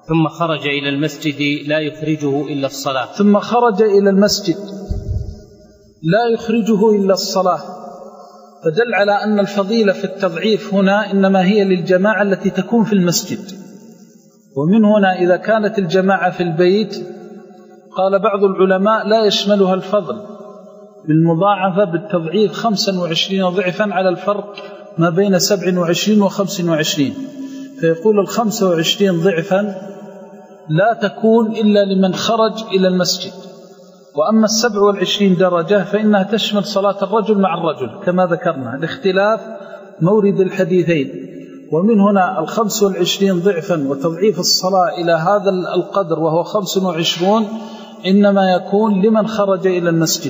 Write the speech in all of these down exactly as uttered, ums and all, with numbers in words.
ثم خرج إلى المسجد لا يخرجه إلا الصلاة ثم خرج إلى المسجد لا يخرجه إلا الصلاة، فدل على أن الفضيلة في التضعيف هنا إنما هي للجماعة التي تكون في المسجد. ومن هنا إذا كانت الجماعة في البيت قال بعض العلماء لا يشملها الفضل بالمضاعفة بالتضعيف خمسا وعشرين ضعفا على الفرق ما بين سبع وعشرين وخمس وعشرين، فيقول الخمس وعشرين ضعفا لا تكون إلا لمن خرج إلى المسجد، وأما السبع والعشرين درجة فإنها تشمل صلاة الرجل مع الرجل كما ذكرنا لاختلاف مورد الحديثين. ومن هنا الخمس والعشرين ضعفا وتضعيف الصلاة إلى هذا القدر وهو خمس وعشرون إنما يكون لمن خرج إلى المسجد.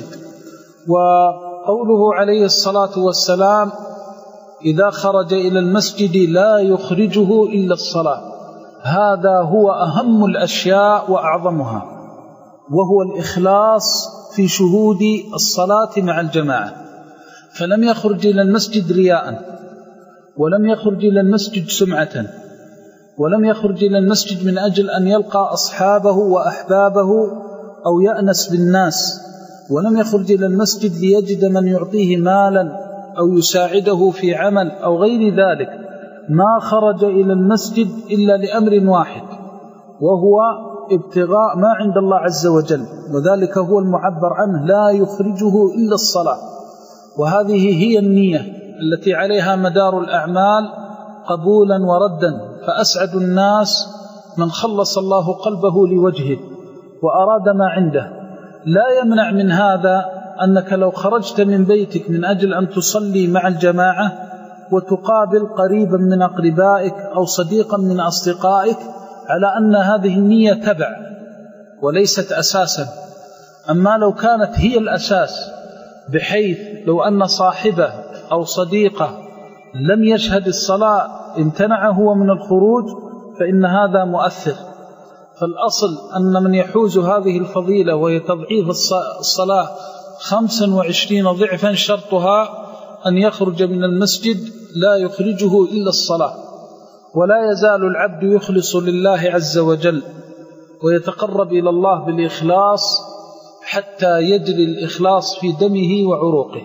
وقوله عليه الصلاة والسلام إذا خرج إلى المسجد لا يخرجه إلا الصلاة، هذا هو أهم الأشياء وأعظمها، وهو الإخلاص في شهود الصلاة مع الجماعة. فلم يخرج إلى المسجد رياء، ولم يخرج إلى المسجد سمعة، ولم يخرج إلى المسجد من أجل أن يلقى أصحابه وأحبابه أو يأنس بالناس، ولم يخرج إلى المسجد ليجد من يعطيه مالا أو يساعده في عمل أو غير ذلك. ما خرج إلى المسجد إلا لأمر واحد، وهو ابتغاء ما عند الله عز وجل، وذلك هو المعبر عنه لا يخرجه إلا الصلاة. وهذه هي النية التي عليها مدار الأعمال قبولا وردا، فأسعد الناس من خلص الله قلبه لوجهه وأراد ما عنده. لا يمنع من هذا أنك لو خرجت من بيتك من أجل أن تصلي مع الجماعة وتقابل قريبا من أقربائك أو صديقا من أصدقائك على أن هذه النية تبع وليست أساسا. أما لو كانت هي الأساس بحيث لو أن صاحبه أو صديقه لم يشهد الصلاة امتنع هو من الخروج فإن هذا مؤثر. فالأصل أن من يحوز هذه الفضيلة وهي تضعيف الصلاة خمسا وعشرين ضعفا شرطها أن يخرج من المسجد لا يخرجه إلا الصلاة. ولا يزال العبد يخلص لله عز وجل ويتقرب إلى الله بالإخلاص حتى يجري الإخلاص في دمه وعروقه،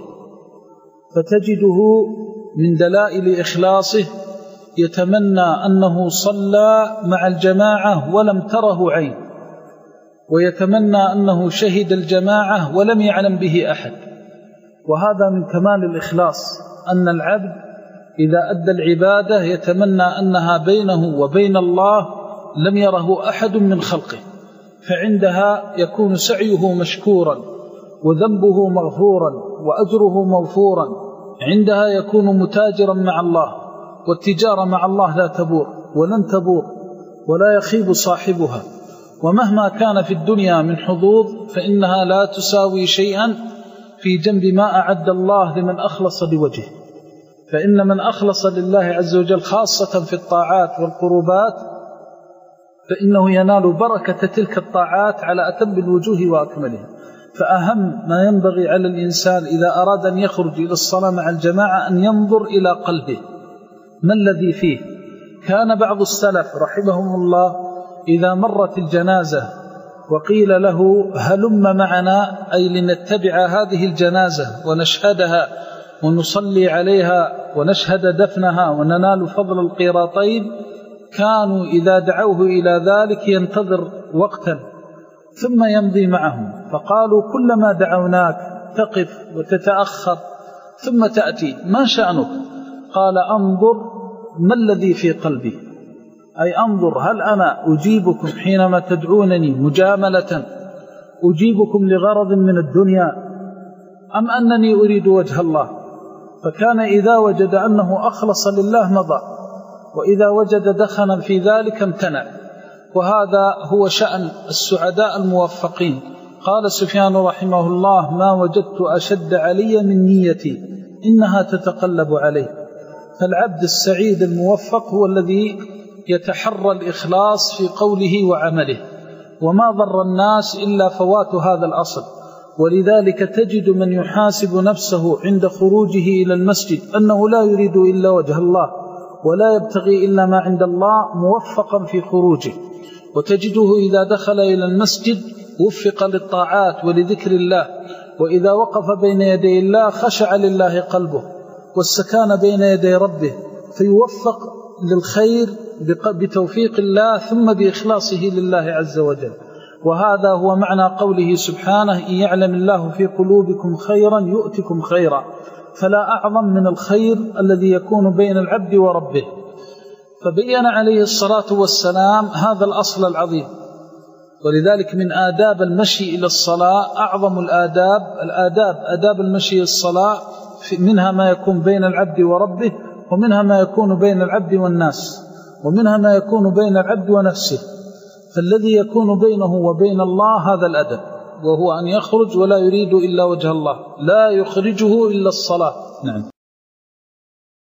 فتجده من دلائل إخلاصه يتمنى أنه صلى مع الجماعة ولم تره عين، ويتمنى أنه شهد الجماعة ولم يعلم به أحد. وهذا من كمال الإخلاص، أن العبد إذا أدى العبادة يتمنى أنها بينه وبين الله لم يره أحد من خلقه، فعندها يكون سعيه مشكورا وذنبه مغفورا وأجره موفورا. عندها يكون متاجرا مع الله، والتجارة مع الله لا تبور ولن تبور ولا يخيب صاحبها. ومهما كان في الدنيا من حظوظ فإنها لا تساوي شيئا في جنب ما أعد الله لمن أخلص لوجهه. فإن من أخلص لله عز وجل خاصة في الطاعات والقربات فإنه ينال بركة تلك الطاعات على أتم الوجوه وأكملها. فأهم ما ينبغي على الإنسان إذا أراد أن يخرج إلى الصلاة مع الجماعة أن ينظر إلى قلبه ما الذي فيه. كان بعض السلف رحمهم الله إذا مرت الجنازة وقيل له هلم معنا أي لنتبع هذه الجنازة ونشهدها ونصلي عليها ونشهد دفنها وننال فضل القيراطين، كانوا إذا دعوه إلى ذلك ينتظر وقتا ثم يمضي معهم. فقالوا كلما دعوناك تقف وتتأخر ثم تأتي، ما شأنك؟ قال أنظر ما الذي في قلبي، أي أنظر هل أنا أجيبكم حينما تدعونني مجاملة أجيبكم لغرض من الدنيا أم أنني أريد وجه الله. فكان إذا وجد أنه أخلص لله مضى، وإذا وجد دخنا في ذلك امتنع. وهذا هو شأن السعداء الموفقين. قال سفيان رحمه الله ما وجدت أشد علي من نيتي إنها تتقلب عليه. فالعبد السعيد الموفق هو الذي يتحرى الإخلاص في قوله وعمله، وما ضر الناس إلا فوات هذا الأصل. ولذلك تجد من يحاسب نفسه عند خروجه إلى المسجد أنه لا يريد إلا وجه الله ولا يبتغي إلا ما عند الله موفقا في خروجه. وتجده إذا دخل إلى المسجد وفق للطاعات ولذكر الله، وإذا وقف بين يدي الله خشع لله قلبه والسكان بين يدي ربه، فيوفق للخير بتوفيق الله ثم بإخلاصه لله عز وجل. وهذا هو معنى قوله سبحانه: إن يعلم الله في قلوبكم خيرا يؤتكم خيرا. فلا أعظم من الخير الذي يكون بين العبد وربه. فبين عليه الصلاة والسلام هذا الأصل العظيم. ولذلك من آداب المشي إلى الصلاة أعظم الآداب الآداب آداب المشي إلى الصلاة، منها ما يكون بين العبد وربه، ومنها ما يكون بين العبد والناس، ومنها ما يكون بين العبد ونفسه. فالذي يكون بينه وبين الله هذا الأدب، وهو أن يخرج ولا يريد إلا وجه الله، لا يخرجه إلا الصلاة. نعم.